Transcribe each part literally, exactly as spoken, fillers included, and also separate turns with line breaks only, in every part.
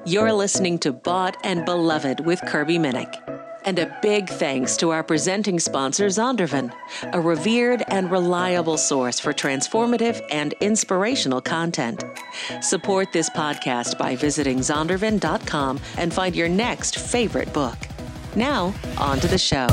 You're listening to Bought and Beloved with Kirby Minnick. And a big thanks to our presenting sponsor, Zondervan, a revered and reliable source for transformative and inspirational content. Support this podcast by visiting zondervan dot com and find your next favorite book. Now, on to the show.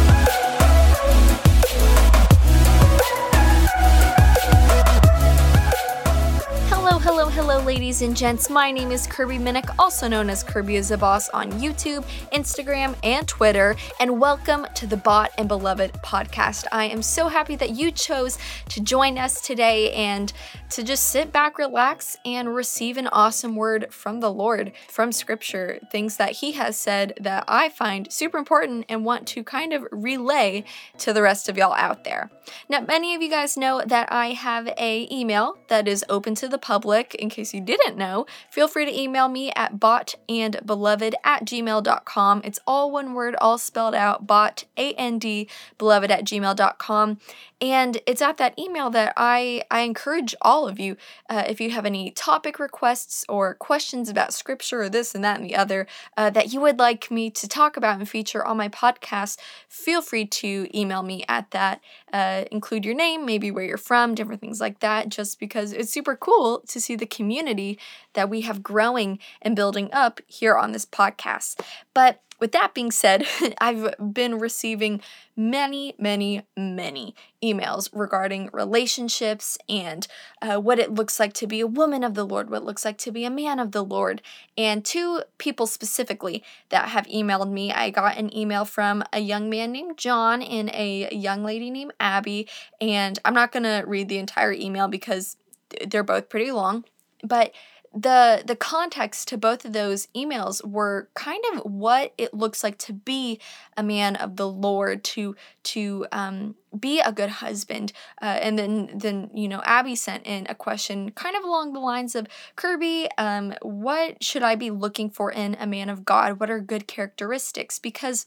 Hello, hello, ladies and gents. My name is Kirby Minnick, also known as Kirby is a Boss on YouTube, Instagram, and Twitter, and welcome to the Bought and Beloved podcast. I am so happy that you chose to join us today and to just sit back, relax, and receive an awesome word from the Lord, from Scripture, things that He has said that I find super important and want to kind of relay to the rest of y'all out there. Now, many of you guys know that I have a email that is open to the public. In case you didn't know, feel free to email me at boughtandbeloved at gmail dot com. It's all one word, all spelled out, bought, A N D, beloved at gmail dot com. And it's at that email that I, I encourage all of you, uh, if you have any topic requests or questions about Scripture or this and that and the other, uh, that you would like me to talk about and feature on my podcast, feel free to email me at that. Uh, include your name, maybe where you're from, different things like that, just because it's super cool to see the community that we have growing and building up here on this podcast. But with that being said, I've been receiving many, many, many emails regarding relationships and uh, what it looks like to be a woman of the Lord, what it looks like to be a man of the Lord. And two people specifically that have emailed me. I got an email from a young man named John and a young lady named Abby. And I'm not going to read the entire email because they're both pretty long. But the the context to both of those emails were kind of what it looks like to be a man of the Lord, to to um, be a good husband. Uh, and then, then, you know, Abby sent in a question kind of along the lines of, Kirby, um, what should I be looking for in a man of God? What are good characteristics? Because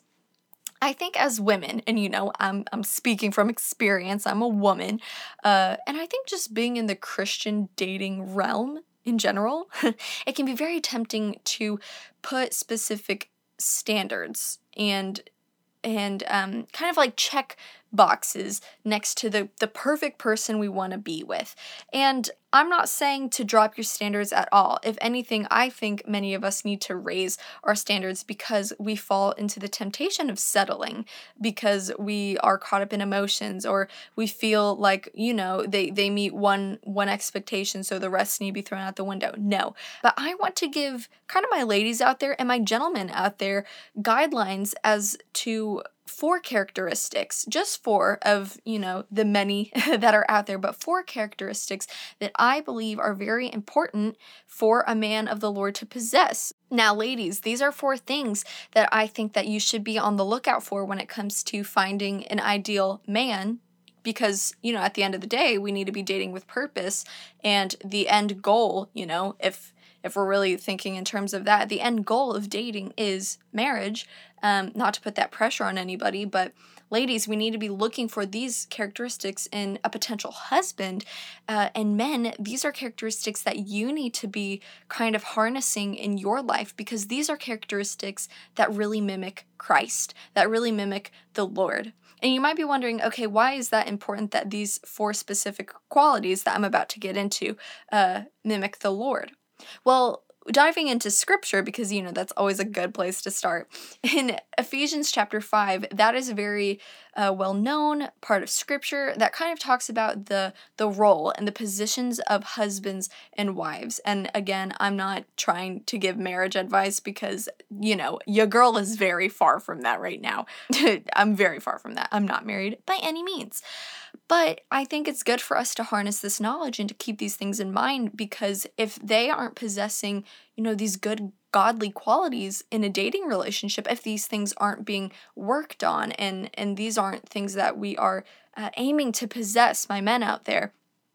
I think as women, and you know, I'm I'm speaking from experience, I'm a woman, uh, and I think just being in the Christian dating realm in general, it can be very tempting to put specific standards and and um, kind of like check boxes next to the, the perfect person we want to be with. And I'm not saying to drop your standards at all. If anything, I think many of us need to raise our standards because we fall into the temptation of settling because we are caught up in emotions, or we feel like, you know, they, they meet one one expectation, so the rest need to be thrown out the window. No. But I want to give kind of my ladies out there and my gentlemen out there guidelines as to four characteristics, just four of, you know, the many that are out there, but four characteristics that I believe are very important for a man of the Lord to possess. Now, ladies, these are four things that I think that you should be on the lookout for when it comes to finding an ideal man. Because, you know, at the end of the day, we need to be dating with purpose, and the end goal, you know, if if we're really thinking in terms of that, the end goal of dating is marriage. Um, not to put that pressure on anybody, but ladies, we need to be looking for these characteristics in a potential husband. Uh, and men, these are characteristics that you need to be kind of harnessing in your life, because these are characteristics that really mimic Christ, that really mimic the Lord. And you might be wondering, okay, why is that important that these four specific qualities that I'm about to get into uh, mimic the Lord? Well, diving into Scripture, because, you know, that's always a good place to start. In Ephesians chapter five, that is a very uh, well-known part of Scripture that kind of talks about the the role and the positions of husbands and wives. And again, I'm not trying to give marriage advice because, you know, your girl is very far from that right now. I'm very far from that. I'm not married by any means. But I think it's good for us to harness this knowledge and to keep these things in mind, because if they aren't possessing, you know, these good godly qualities in a dating relationship, if these things aren't being worked on and, and these aren't things that we are uh, aiming to possess, my men out there,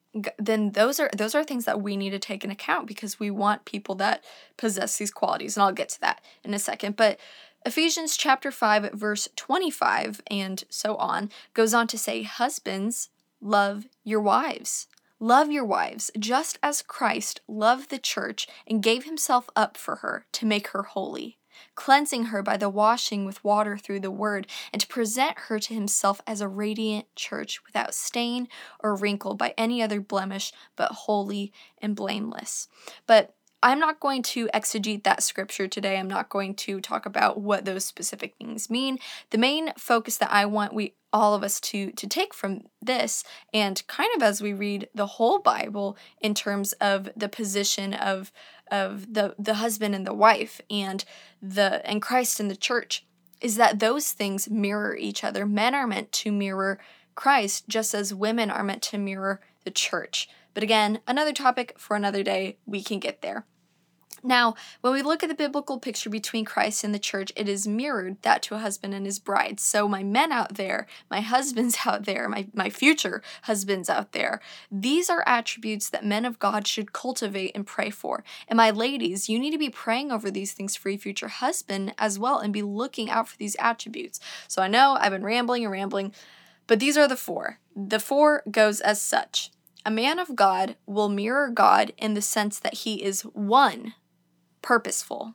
then those are those are things that we need to take into account, because we want people that possess these qualities. And I'll get to that in a second. But Ephesians chapter five, verse twenty-five, and so on, goes on to say, husbands, love your wives, Love your wives, just as Christ loved the church and gave himself up for her to make her holy, cleansing her by the washing with water through the word, and to present her to himself as a radiant church without stain or wrinkle by any other blemish, but holy and blameless. But I'm not going to exegete that scripture today. I'm not going to talk about what those specific things mean. The main focus that I want we all of us to to take from this, and kind of as we read the whole Bible in terms of the position of of the the husband and the wife and the and Christ and the church, is that those things mirror each other. Men are meant to mirror Christ just as women are meant to mirror the church. But again, another topic for another day. We can get there. Now, when we look at the biblical picture between Christ and the church, it is mirrored that to a husband and his bride. So my men out there, my husbands out there, my, my future husbands out there, these are attributes that men of God should cultivate and pray for. And my ladies, you need to be praying over these things for your future husband as well and be looking out for these attributes. So I know I've been rambling and rambling, but these are the four. The four goes as such. A man of God will mirror God in the sense that he is one, purposeful,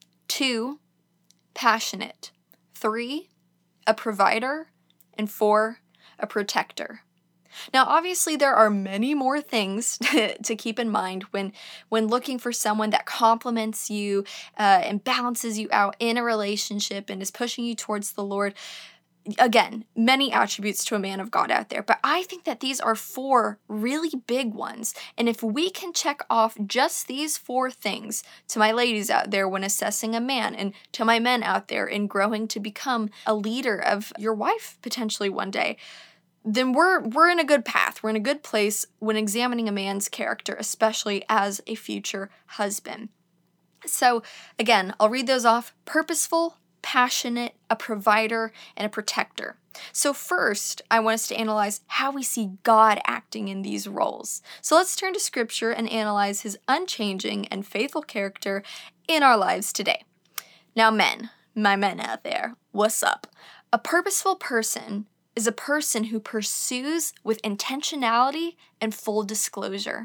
two, passionate, three, a provider, and four, a protector. Now, obviously, there are many more things to keep in mind when, when looking for someone that complements you uh, and balances you out in a relationship and is pushing you towards the Lord. Again, many attributes to a man of God out there, but I think that these are four really big ones. And if we can check off just these four things to my ladies out there when assessing a man, and to my men out there in growing to become a leader of your wife potentially one day, then we're we're in a good path. We're in a good place when examining a man's character, especially as a future husband. So again, I'll read those off. Purposeful, passionate, a provider, and a protector. So first, I want us to analyze how we see God acting in these roles. So let's turn to Scripture and analyze his unchanging and faithful character in our lives today. Now, men, my men out there, what's up? A purposeful person is a person who pursues with intentionality and full disclosure.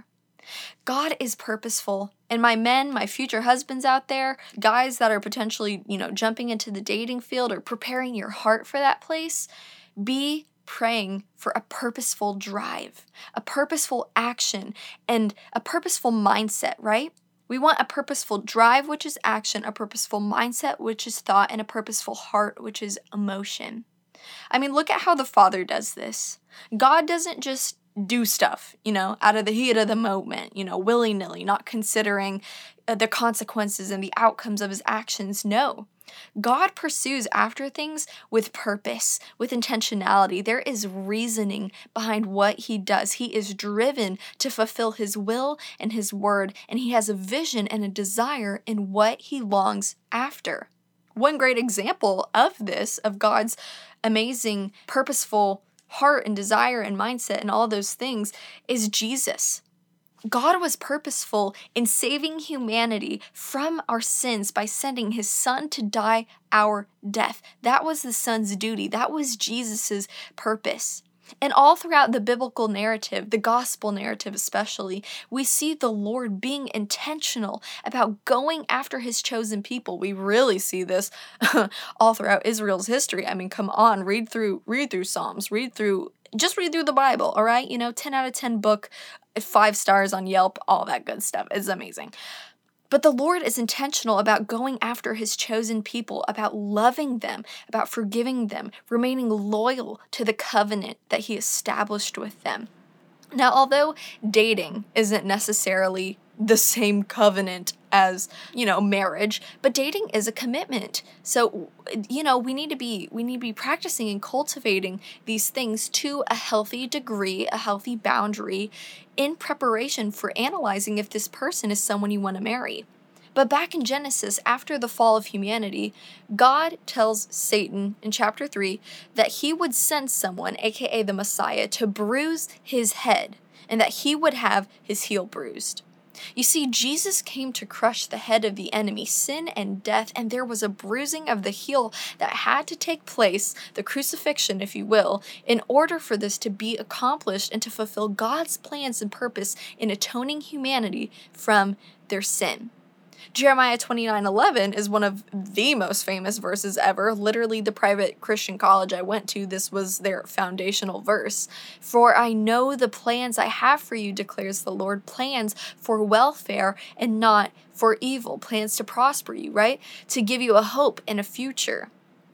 God is purposeful, and my men, my future husbands out there, guys that are potentially, you know, jumping into the dating field or preparing your heart for that place, be praying for a purposeful drive, a purposeful action, and a purposeful mindset, right? We want a purposeful drive, which is action, a purposeful mindset, which is thought, and a purposeful heart, which is emotion. I mean, look at how the Father does this. God doesn't just do stuff, you know, out of the heat of the moment, you know, willy-nilly, not considering uh, the consequences and the outcomes of his actions. No. God pursues after things with purpose, with intentionality. There is reasoning behind what he does. He is driven to fulfill his will and his word, and he has a vision and a desire in what he longs after. One great example of this, of God's amazing, purposeful heart and desire and mindset and all those things, is Jesus. God was purposeful in saving humanity from our sins by sending his son to die our death. That was the son's duty. That was Jesus's purpose. And all throughout the biblical narrative, the gospel narrative especially, we see the Lord being intentional about going after his chosen people. We really see this all throughout Israel's history. I mean, come on, read through read through Psalms, read through, just read through the Bible, all right? You know, ten out of ten book, five stars on Yelp, all that good stuff. It's amazing. But the Lord is intentional about going after his chosen people, about loving them, about forgiving them, remaining loyal to the covenant that he established with them. Now, although dating isn't necessarily the same covenant as, you know, marriage, but dating is a commitment. So, you know, we need to be we need to be practicing and cultivating these things to a healthy degree, a healthy boundary, in preparation for analyzing if this person is someone you want to marry. But back in Genesis, after the fall of humanity, God tells Satan in chapter three that he would send someone, aka the Messiah, to bruise his head, and that he would have his heel bruised. You see, Jesus came to crush the head of the enemy, sin and death, and there was a bruising of the heel that had to take place, the crucifixion, if you will, in order for this to be accomplished and to fulfill God's plans and purpose in atoning humanity from their sin. Jeremiah twenty-nine eleven is one of the most famous verses ever. Literally, the private Christian college I went to, this was their foundational verse. For I know the plans I have for you, declares the Lord, plans for welfare and not for evil, plans to prosper you, right? To give you a hope and a future.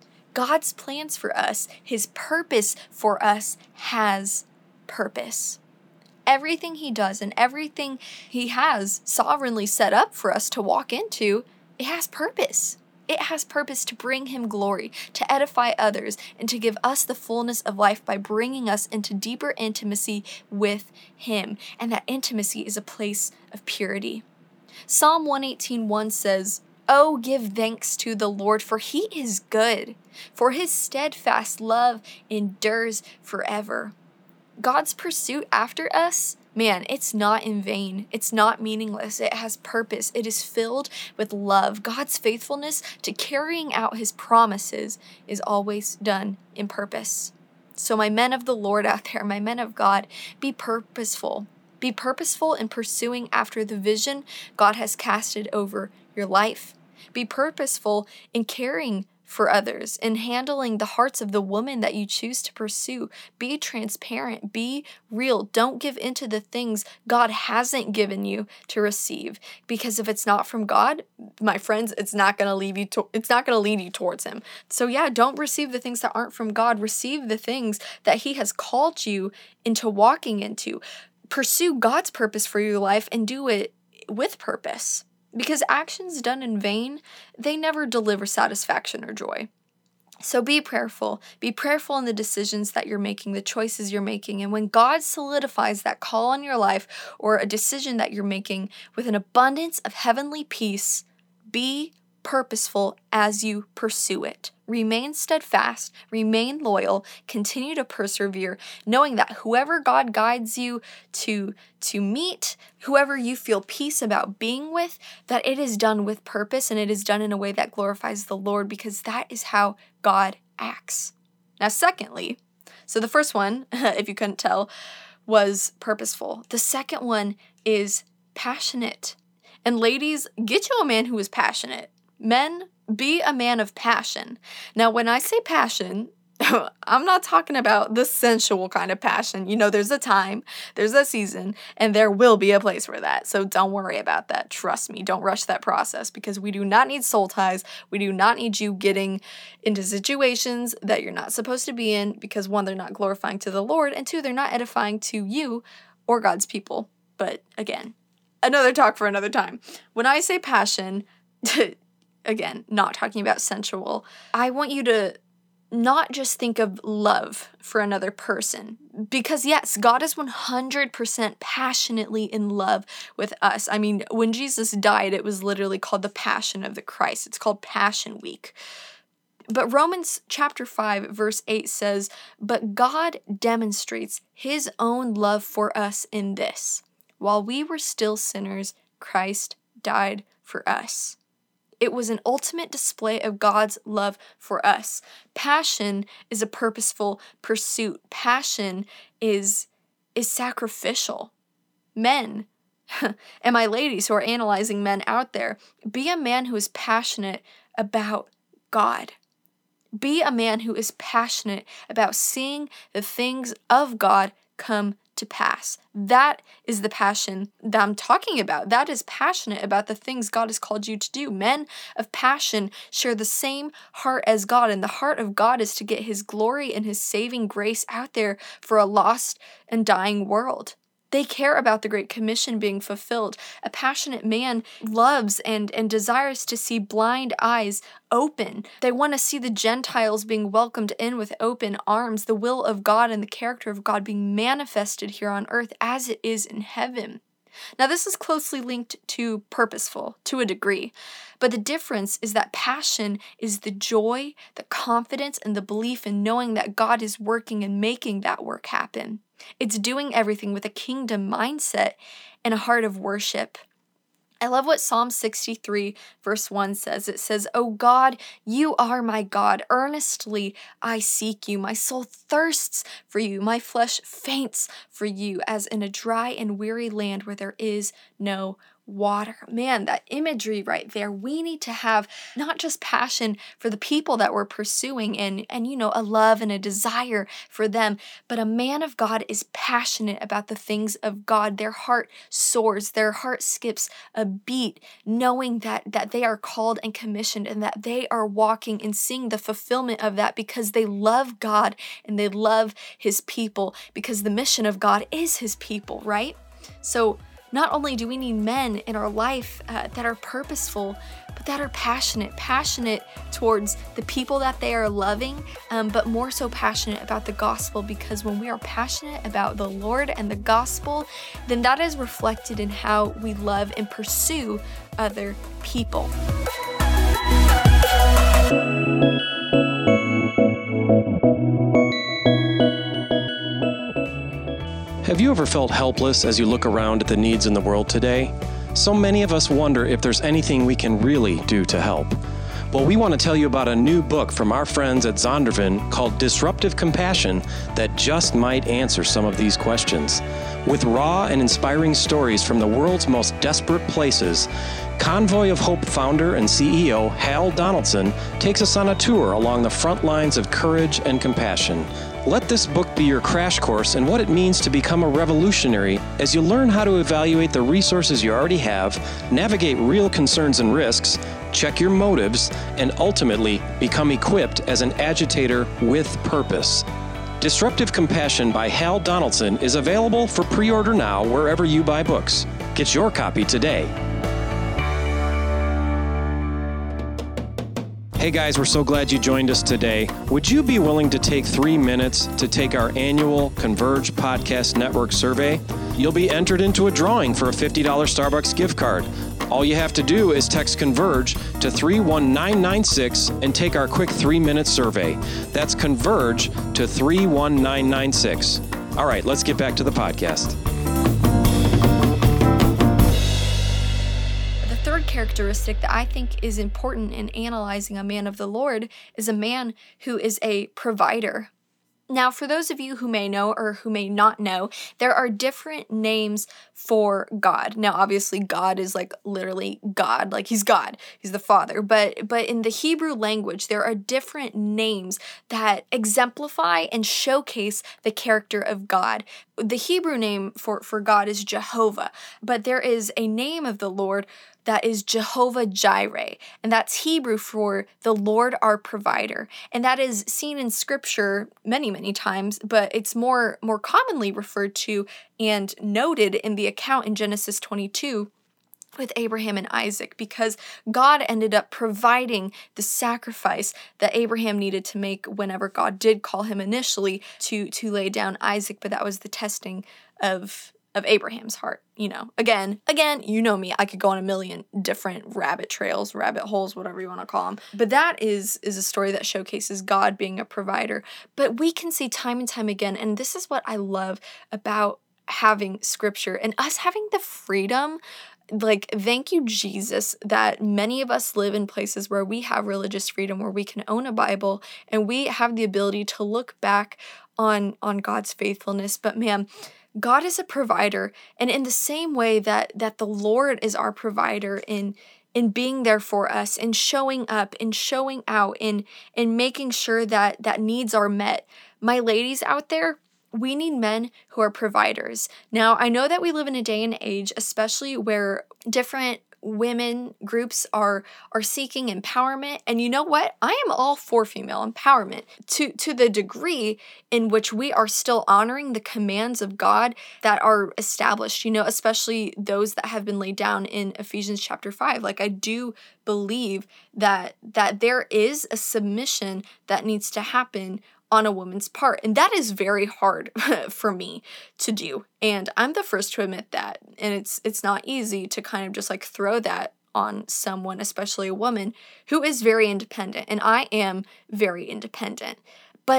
God's plans for us, his purpose for us has purpose. Everything he does and everything he has sovereignly set up for us to walk into, it has purpose. It has purpose to bring him glory, to edify others, and to give us the fullness of life by bringing us into deeper intimacy with him. And that intimacy is a place of purity. Psalm one eighteen one says, "Oh, give thanks to the Lord, for he is good, for his steadfast love endures forever." God's pursuit after us, man, it's not in vain. It's not meaningless. It has purpose. It is filled with love. God's faithfulness to carrying out his promises is always done in purpose. So my men of the Lord out there, my men of God, be purposeful. Be purposeful in pursuing after the vision God has casted over your life. Be purposeful in caring for others, in handling the hearts of the woman that you choose to pursue. Be transparent, be real. Don't give into the things God hasn't given you to receive, because if it's not from God, my friends, it's not going to leave you to, it's not going to lead you towards him. So yeah, don't receive the things that aren't from God. Receive the things that he has called you into walking into. Pursue God's purpose for your life and do it with purpose. Because actions done in vain, they never deliver satisfaction or joy. So be prayerful. Be prayerful in the decisions that you're making, the choices you're making. And when God solidifies that call on your life or a decision that you're making with an abundance of heavenly peace, be purposeful as you pursue it. Remain steadfast, remain loyal, continue to persevere, knowing that whoever God guides you to, to meet, whoever you feel peace about being with, that it is done with purpose and it is done in a way that glorifies the Lord, because that is how God acts. Now, secondly, so the first one, if you couldn't tell, was purposeful. The second one is passionate. And ladies, get you a man who is passionate. Men, be a man of passion. Now, when I say passion, I'm not talking about the sensual kind of passion. You know, there's a time, there's a season, and there will be a place for that. So don't worry about that. Trust me, don't rush that process, because we do not need soul ties. We do not need you getting into situations that you're not supposed to be in, because one, they're not glorifying to the Lord, and two, they're not edifying to you or God's people. But again, another talk for another time. When I say passion, again, not talking about sensual, I want you to not just think of love for another person. Because yes, God is one hundred percent passionately in love with us. I mean, when Jesus died, it was literally called the Passion of the Christ. It's called Passion Week. But Romans chapter five, verse eight says, "But God demonstrates his own love for us in this: while we were still sinners, Christ died for us." It was an ultimate display of God's love for us. Passion is a purposeful pursuit. Passion is, is sacrificial. Men, and my ladies who are analyzing men out there, be a man who is passionate about God. Be a man who is passionate about seeing the things of God come to pass. That is the passion that I'm talking about. That is passionate about the things God has called you to do. Men of passion share the same heart as God, and the heart of God is to get his glory and his saving grace out there for a lost and dying world. They care about the Great Commission being fulfilled. A passionate man loves and, and desires to see blind eyes open. They want to see the Gentiles being welcomed in with open arms, the will of God and the character of God being manifested here on earth as it is in heaven. Now, this is closely linked to purposeful to a degree, but the difference is that passion is the joy, the confidence, and the belief in knowing that God is working and making that work happen. It's doing everything with a kingdom mindset and a heart of worship. I love what Psalm sixty-three verse one says. It says, "O God, you are my God. Earnestly I seek you. My soul thirsts for you. My flesh faints for you, as in a dry and weary land where there is no water." Man, that imagery right there. We need to have not just passion for the people that we're pursuing and, and, you know, a love and a desire for them, but a man of God is passionate about the things of God. Their heart soars, their heart skips a beat, knowing that, that they are called and commissioned and that they are walking and seeing the fulfillment of that because they love God and they love his people, because the mission of God is his people, right? So not only do we need men in our life uh, that are purposeful, but that are passionate, passionate towards the people that they are loving, um, but more so passionate about the gospel, because when we are passionate about the Lord and the gospel, then that is reflected in how we love and pursue other people.
Have you ever felt helpless as you look around at the needs in the world today? So many of us wonder if there's anything we can really do to help. Well, we want to tell you about a new book from our friends at Zondervan called Disruptive Compassion that just might answer some of these questions. With raw and inspiring stories from the world's most desperate places, Convoy of Hope founder and C E O Hal Donaldson takes us on a tour along the front lines of courage and compassion. Let this book be your crash course in what it means to become a revolutionary as you learn how to evaluate the resources you already have, navigate real concerns and risks, check your motives, and ultimately become equipped as an agitator with purpose. Disruptive Compassion by Hal Donaldson is available for pre-order now wherever you buy books. Get your copy today. Hey guys, we're so glad you joined us today. Would you be willing to take three minutes to take our annual Converge Podcast Network survey? You'll be entered into a drawing for a fifty dollars Starbucks gift card. All you have to do is text Converge to three one nine nine six and take our quick three-minute survey. That's Converge to three one nine nine six. All right, let's get back to the podcast.
Third characteristic that I think is important in analyzing a man of the Lord is a man who is a provider. Now, for those of you who may know or who may not know, there are different names for God. Now, obviously, God is like literally God, like he's God, he's the Father. But but in the Hebrew language, there are different names that exemplify and showcase the character of God. The Hebrew name for, for God is Jehovah, but there is a name of the Lord that is Jehovah Jireh, and that's Hebrew for the Lord our provider. And that is seen in scripture many, many times, but it's more, more commonly referred to and noted in the account in Genesis twenty-two with Abraham and Isaac, because God ended up providing the sacrifice that Abraham needed to make whenever God did call him initially to, to lay down Isaac, but that was the testing of of Abraham's heart. You know, again, again, you know me, I could go on a million different rabbit trails, rabbit holes, whatever you want to call them. But that is, is a story that showcases God being a provider. But we can see time and time again, and this is what I love about having scripture and us having the freedom. Like, thank you, Jesus, that many of us live in places where we have religious freedom, where we can own a Bible and we have the ability to look back on, on God's faithfulness. But man, God is a provider, and in the same way that that the Lord is our provider in in being there for us, in showing up, in showing out, in in making sure that that needs are met. My ladies out there, we need men who are providers. Now, I know that we live in a day and age, especially where different women groups are are seeking empowerment, and you know what? I am all for female empowerment to to the degree in which we are still honoring the commands of God that are established, you know, especially those that have been laid down in Ephesians chapter five. Like, I do believe that that there is a submission that needs to happen on a woman's part. And that is very hard for me to do. And I'm the first to admit that. And it's it's not easy to kind of just like throw that on someone, especially a woman who is very independent. And I am very independent. But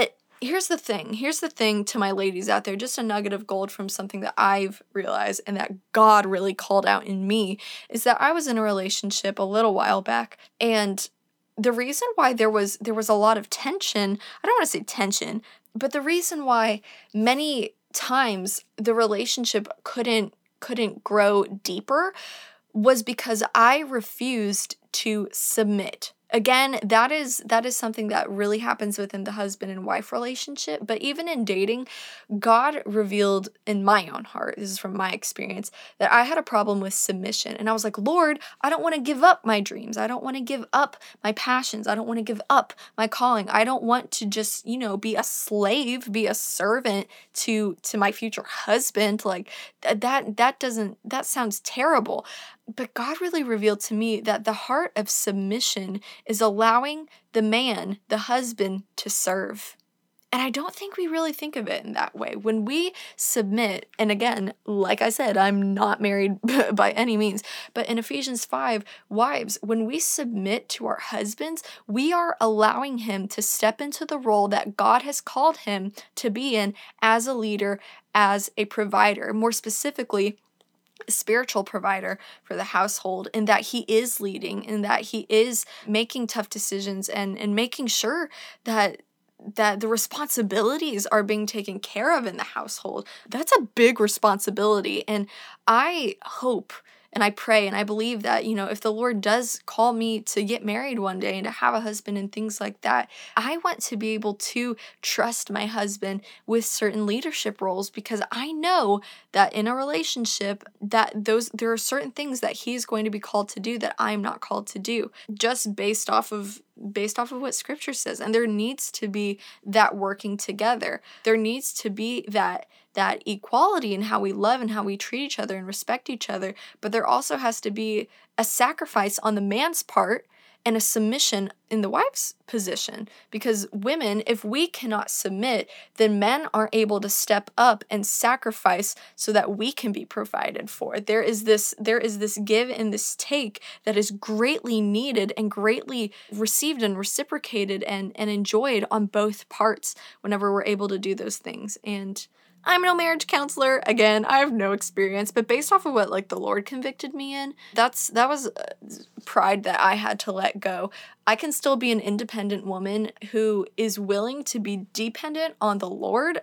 here's the thing. Here's the thing to my ladies out there, just a nugget of gold from something that I've realized and that God really called out in me, is that I was in a relationship a little while back, and the reason why there was there was a lot of tension, I don't want to say tension, but the reason why many times the relationship couldn't couldn't grow deeper was because I refused to submit. Again, that is that is something that really happens within the husband and wife relationship. But even in dating, God revealed in my own heart, this is from my experience, that I had a problem with submission. And I was like, Lord, I don't want to give up my dreams. I don't want to give up my passions. I don't want to give up my calling. I don't want to just, you know, be a slave, be a servant to to my future husband. Like th- that that doesn't that sounds terrible. But God really revealed to me that the heart of submission is allowing the man, the husband, to serve. And I don't think we really think of it in that way. When we submit, and again, like I said, I'm not married by any means, but in Ephesians five, wives, when we submit to our husbands, we are allowing him to step into the role that God has called him to be in as a leader, as a provider. More specifically, spiritual provider for the household, and that he is leading, and that he is making tough decisions and and making sure that that the responsibilities are being taken care of in the household. That's a big responsibility. And I hope and I pray and I believe that, you know, if the Lord does call me to get married one day and to have a husband and things like that, I want to be able to trust my husband with certain leadership roles, because I know that in a relationship that those there are certain things that he's going to be called to do that I'm not called to do, just based off of based off of what scripture says. And there needs to be that working together. There needs to be that that equality in how we love and how we treat each other and respect each other. But there also has to be a sacrifice on the man's part and a submission in the wife's position. Because women, if we cannot submit, then men aren't able to step up and sacrifice so that we can be provided for. There is this, there is this give and this take that is greatly needed and greatly received and reciprocated and, and enjoyed on both parts whenever we're able to do those things. And I'm no marriage counselor. Again, I have no experience, but based off of what like the Lord convicted me in, that's that was pride that I had to let go. I can still be an independent woman who is willing to be dependent on the Lord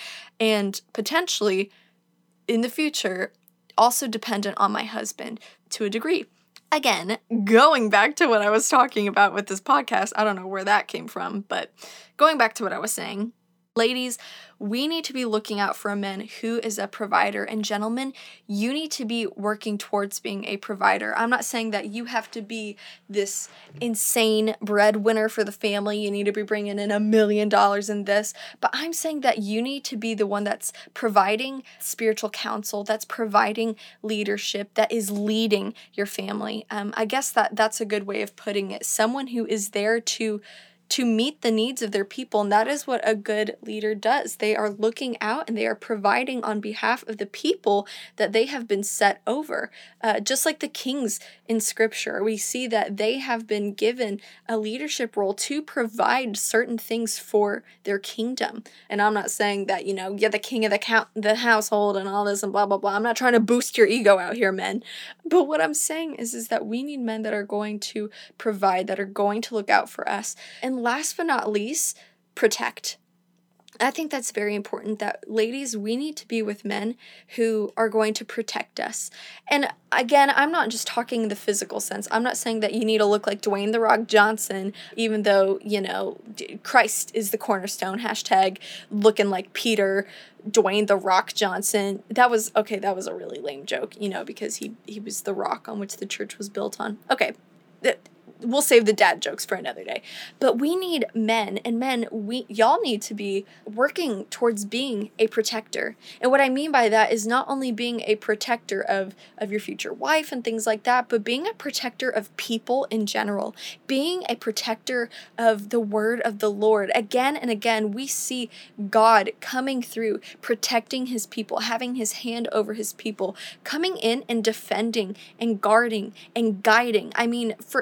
and potentially in the future also dependent on my husband to a degree. Again, going back to what I was talking about with this podcast, I don't know where that came from, but going back to what I was saying, ladies, we need to be looking out for a man who is a provider. And gentlemen, you need to be working towards being a provider. I'm not saying that you have to be this insane breadwinner for the family. You need to be bringing in a million dollars in this. But I'm saying that you need to be the one that's providing spiritual counsel, that's providing leadership, that is leading your family. Um, I guess that that's a good way of putting it. Someone who is there to to meet the needs of their people. And that is what a good leader does. They are looking out and they are providing on behalf of the people that they have been set over. Uh, just like the kings in scripture, we see that they have been given a leadership role to provide certain things for their kingdom. And I'm not saying that, you know, you're the king of the, count- the household and all this and blah, blah, blah. I'm not trying to boost your ego out here, men. But what I'm saying is, is that we need men that are going to provide, that are going to look out for us. And last but not least, protect. I think that's very important that, ladies, we need to be with men who are going to protect us. And again, I'm not just talking in the physical sense. I'm not saying that you need to look like Dwayne "The Rock" Johnson, even though, you know, Christ is the cornerstone, hashtag looking like Peter, Dwayne "The Rock" Johnson. That was, okay, that was a really lame joke, you know, because he, he was the rock on which the church was built on. Okay, we'll save the dad jokes for another day. But we need men, and men, we y'all need to be working towards being a protector. And what I mean by that is not only being a protector of, of your future wife and things like that, but being a protector of people in general. Being a protector of the word of the Lord. Again and again, we see God coming through, protecting his people, having his hand over his people, coming in and defending and guarding and guiding. I mean, for instance,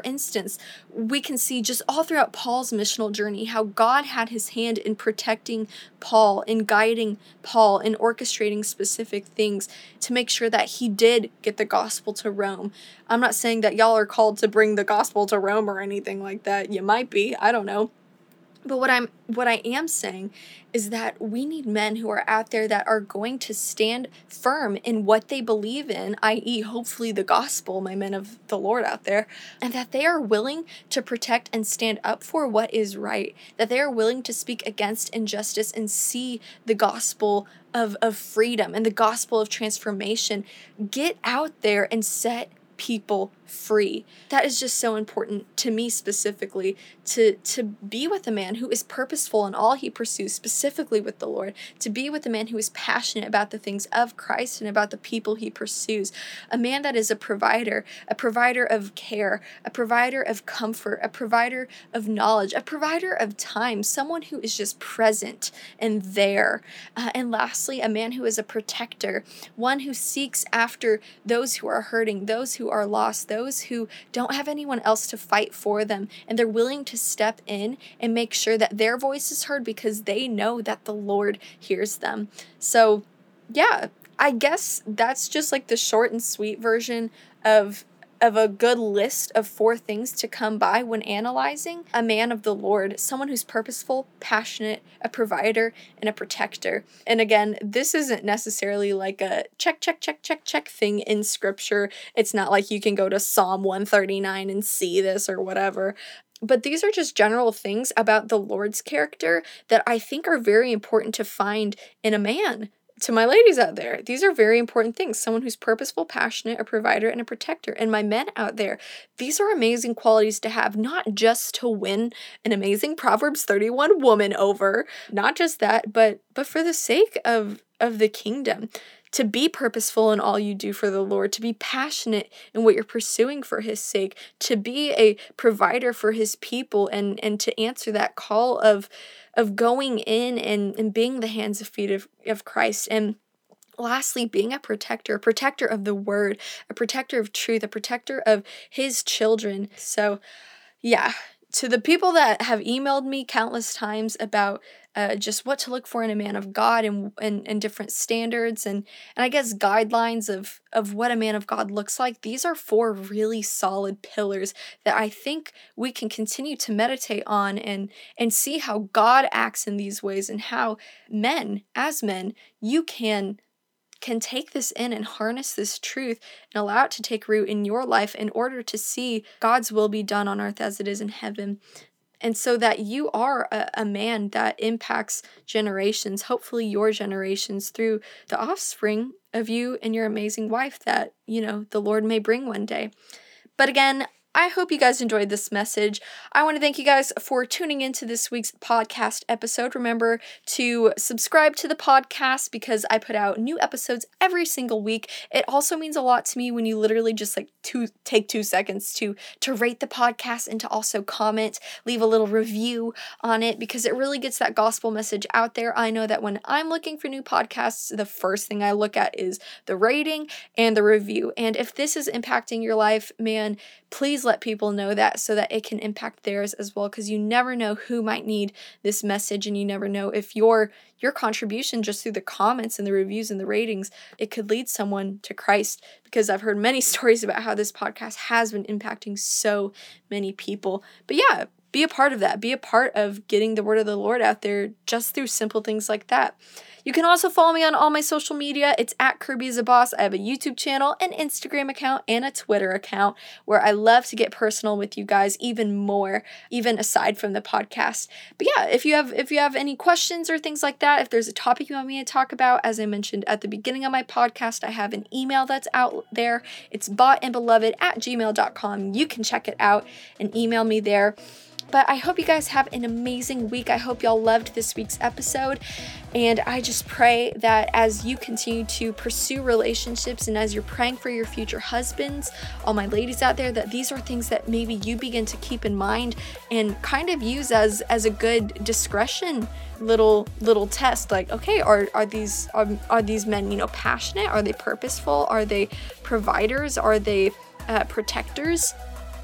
Ephesians, we can see just all throughout Paul's missional journey how God had his hand in protecting Paul, in guiding Paul, in orchestrating specific things to make sure that he did get the gospel to Rome. I'm not saying that y'all are called to bring the gospel to Rome or anything like that. You might be, I don't know. But what I'm what I am saying is that we need men who are out there that are going to stand firm in what they believe in, that is hopefully the gospel, my men of the Lord out there, and that they are willing to protect and stand up for what is right, that they are willing to speak against injustice and see the gospel of, of freedom and the gospel of transformation. Get out there and set people free. That is just so important to me specifically, to to be with a man who is purposeful in all he pursues, specifically with the Lord, to be with a man who is passionate about the things of Christ and about the people he pursues, a man that is a provider, a provider of care, a provider of comfort, a provider of knowledge, a provider of time, someone who is just present and there. Uh, and lastly, a man who is a protector, one who seeks after those who are hurting, those who are lost, those Those who don't have anyone else to fight for them, and they're willing to step in and make sure that their voice is heard because they know that the Lord hears them. So, yeah, I guess that's just like the short and sweet version of of a good list of four things to come by when analyzing a man of the Lord, someone who's purposeful, passionate, a provider, and a protector. And again, this isn't necessarily like a check, check, check, check, check thing in scripture. It's not like you can go to Psalm one thirty-nine and see this or whatever. But these are just general things about the Lord's character that I think are very important to find in a man. To my ladies out there, these are very important things. Someone who's purposeful, passionate, a provider, and a protector. And my men out there, these are amazing qualities to have, not just to win an amazing Proverbs thirty-one woman over, not just that, but but for the sake of, of the kingdom. To be purposeful in all you do for the Lord, to be passionate in what you're pursuing for his sake, to be a provider for his people, and, and to answer that call of, of going in and, and being the hands and feet of, of Christ. And lastly, being a protector, a protector of the word, a protector of truth, a protector of his children. So, yeah. To the people that have emailed me countless times about uh, just what to look for in a man of God and, and, and different standards and, and I guess guidelines of, of what a man of God looks like, these are four really solid pillars that I think we can continue to meditate on and, and see how God acts in these ways and how men, as men, you can can take this in and harness this truth and allow it to take root in your life in order to see God's will be done on earth as it is in heaven. And so that you are a, a man that impacts generations, hopefully your generations, through the offspring of you and your amazing wife that, you know, the Lord may bring one day. But again, I hope you guys enjoyed this message. I want to thank you guys for tuning into this week's podcast episode. Remember to subscribe to the podcast because I put out new episodes every single week. It also means a lot to me when you literally just like two, take two seconds to, to rate the podcast and to also comment, leave a little review on it because it really gets that gospel message out there. I know that when I'm looking for new podcasts, the first thing I look at is the rating and the review. And if this is impacting your life, man, please let people know that so that it can impact theirs as well, because you never know who might need this message, and you never know if your your contribution just through the comments and the reviews and the ratings, it could lead someone to Christ, because I've heard many stories about how this podcast has been impacting so many people. But yeah, be a part of that. Be a part of getting the word of the Lord out there just through simple things like that. You can also follow me on all my social media. It's at Kirby is a Boss. I have a YouTube channel, an Instagram account, and a Twitter account where I love to get personal with you guys even more, even aside from the podcast. But yeah, if you have if you have any questions or things like that, if there's a topic you want me to talk about, as I mentioned at the beginning of my podcast, I have an email that's out there. It's boughtandbeloved at gmail dot com. You can check it out and email me there. But I hope you guys have an amazing week. I hope y'all loved this week's episode. And I just pray that as you continue to pursue relationships and as you're praying for your future husbands, all my ladies out there, that these are things that maybe you begin to keep in mind and kind of use as, as a good discretion little little test. Like, okay, are are these are, are these men, you know, passionate? Are they purposeful? Are they providers? Are they uh, protectors?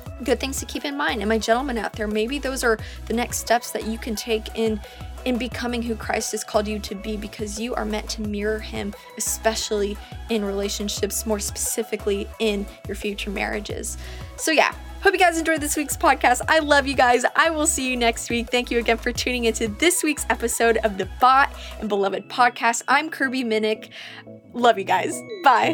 good things to keep in mind. And my gentlemen out there, maybe those are the next steps that you can take in in becoming who Christ has called you to be, because you are meant to mirror him, especially in relationships, more specifically in your future marriages. So yeah, hope you guys enjoyed this week's podcast. I love you guys. I will see you next week. Thank you again for tuning into this week's episode of the Bought and Beloved podcast. I'm Kirby Minnick. Love you guys. Bye.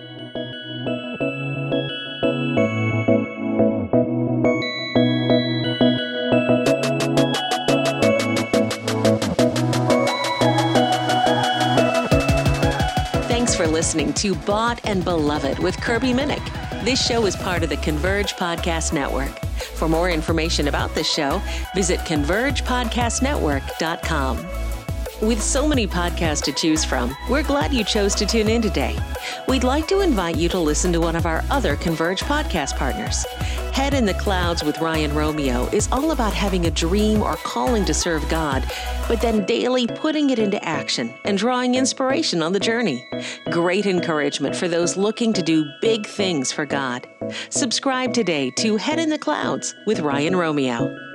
Thanks for listening to Bought and Beloved with Kirby Minnick. This show is part of the Converge Podcast Network. For more information about this show, visit converge podcast network dot com. With so many podcasts to choose from, we're glad you chose to tune in today. We'd like to invite you to listen to one of our other Converge podcast partners. Head in the Clouds with Ryan Romeo is all about having a dream or calling to serve God, but then daily putting it into action and drawing inspiration on the journey. Great encouragement for those looking to do big things for God. Subscribe today to Head in the Clouds with Ryan Romeo.